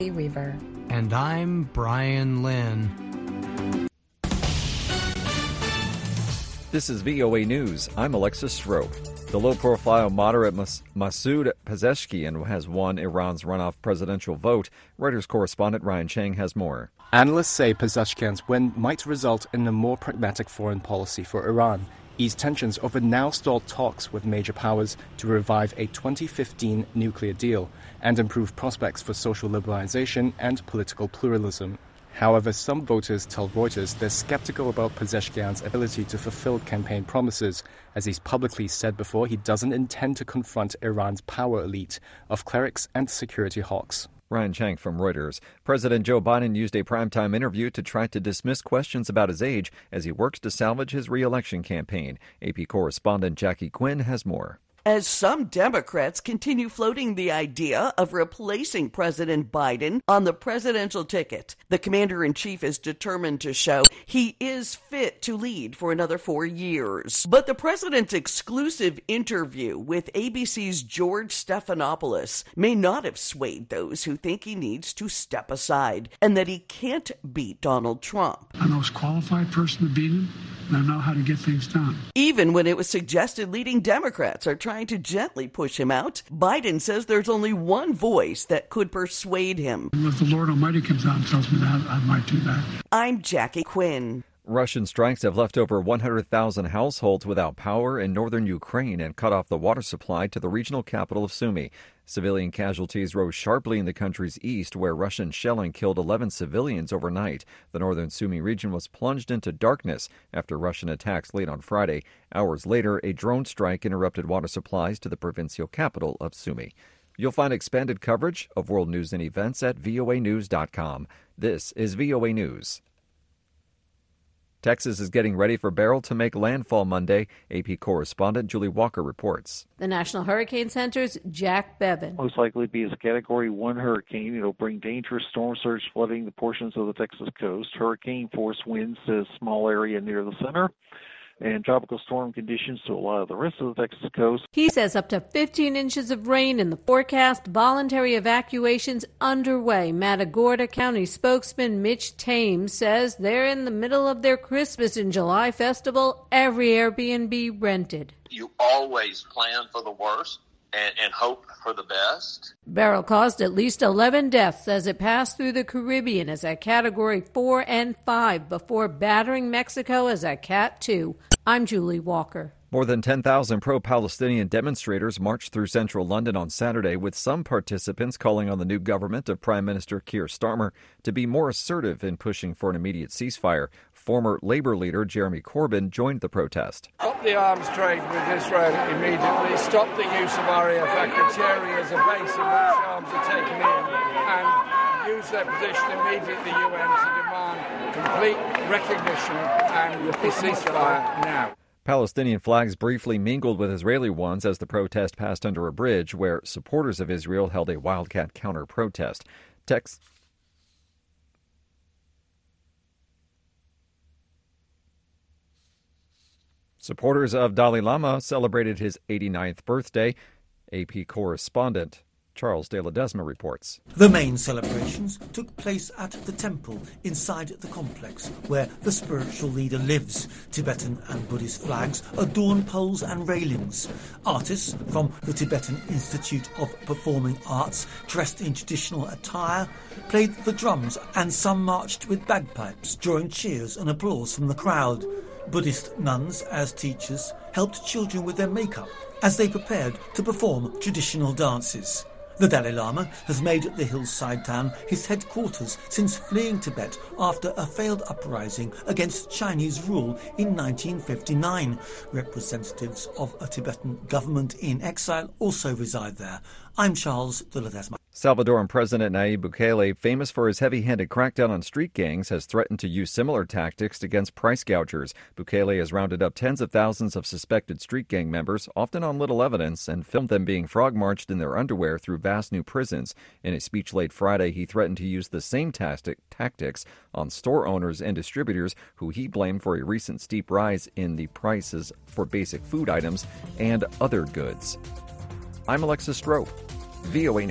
Reaver. And I'm Brian Lynn. This is VOA News. I'm Alexis Strope. The low-profile moderate Masoud Pezeshkian has won Iran's runoff presidential vote. Reuters correspondent Ryan Chang has more. Analysts say Pezeshkian's win might result in a more pragmatic foreign policy for Iran, ease tensions over now-stalled talks with major powers to revive a 2015 nuclear deal, and improve prospects for social liberalization and political pluralism. However, some voters tell Reuters they're skeptical about Pezeshkian's ability to fulfill campaign promises, as he's publicly said before he doesn't intend to confront Iran's power elite of clerics and security hawks. Ryan Chang from Reuters. President Joe Biden used a primetime interview to try to dismiss questions about his age as he works to salvage his re-election campaign. AP correspondent Jackie Quinn has more. As some Democrats continue floating the idea of replacing President Biden on the presidential ticket, the commander-in-chief is determined to show he is fit to lead for another 4 years. But the president's exclusive interview with ABC's George Stephanopoulos may not have swayed those who think he needs to step aside and that he can't beat Donald Trump. I'm the most qualified person to beat him, and I know how to get things done. Even when it was suggested leading Democrats are trying to gently push him out, Biden says there's only one voice that could persuade him. If the Lord Almighty comes out and tells me that, I might do that. I'm Jackie Quinn. Russian strikes have left over 100,000 households without power in northern Ukraine and cut off the water supply to the regional capital of Sumy. Civilian casualties rose sharply in the country's east, where Russian shelling killed 11 civilians overnight. The northern Sumy region was plunged into darkness after Russian attacks late on Friday. Hours later, a drone strike interrupted water supplies to the provincial capital of Sumy. You'll find expanded coverage of world news and events at voanews.com. This is VOA News. Texas is getting ready for Beryl to make landfall Monday. AP correspondent Julie Walker reports. The National Hurricane Center's Jack Bevan. Most likely be a Category 1 hurricane. It'll bring dangerous storm surge flooding the portions of the Texas coast, hurricane force winds to a small area near the center, and tropical storm conditions to a lot of the rest of the Texas coast. He says up to 15 inches of rain in the forecast, voluntary evacuations underway. Matagorda County spokesman Mitch Thames says they're in the middle of their Christmas in July festival, every Airbnb rented. You always plan for the worst and hope for the best. Beryl caused at least 11 deaths as it passed through the Caribbean as a Category 4 and 5 before battering Mexico as a Cat 2. I'm Julie Walker. More than 10,000 pro-Palestinian demonstrators marched through central London on Saturday, with some participants calling on the new government of Prime Minister Keir Starmer to be more assertive in pushing for an immediate ceasefire. Former Labour leader Jeremy Corbyn joined the protest. Stop the arms trade with Israel immediately. Stop the use of RAF Akrotiri as a base in which arms are taken in, and use their position immediately at the UN to demand complete recognition and a ceasefire now. Palestinian flags briefly mingled with Israeli ones as the protest passed under a bridge where supporters of Israel held a wildcat counter-protest. Supporters of Dalai Lama celebrated his 89th birthday. AP correspondent Charles de Ledesma reports. The main celebrations took place at the temple inside the complex where the spiritual leader lives. Tibetan and Buddhist flags adorn poles and railings. Artists from the Tibetan Institute of Performing Arts, dressed in traditional attire, played the drums, and some marched with bagpipes, drawing cheers and applause from the crowd. Buddhist nuns, as teachers, helped children with their makeup as they prepared to perform traditional dances. The Dalai Lama has made the hillside town his headquarters since fleeing Tibet after a failed uprising against Chinese rule in 1959. Representatives of a Tibetan government in exile also reside there. I'm Charles de Ledesma. Salvadoran President Nayib Bukele, famous for his heavy-handed crackdown on street gangs, has threatened to use similar tactics against price gougers. Bukele has rounded up tens of thousands of suspected street gang members, often on little evidence, and filmed them being frog-marched in their underwear through vast new prisons. In a speech late Friday, he threatened to use the same tactics on store owners and distributors who he blamed for a recent steep rise in the prices for basic food items and other goods. I'm Alexis Strope, VOA News.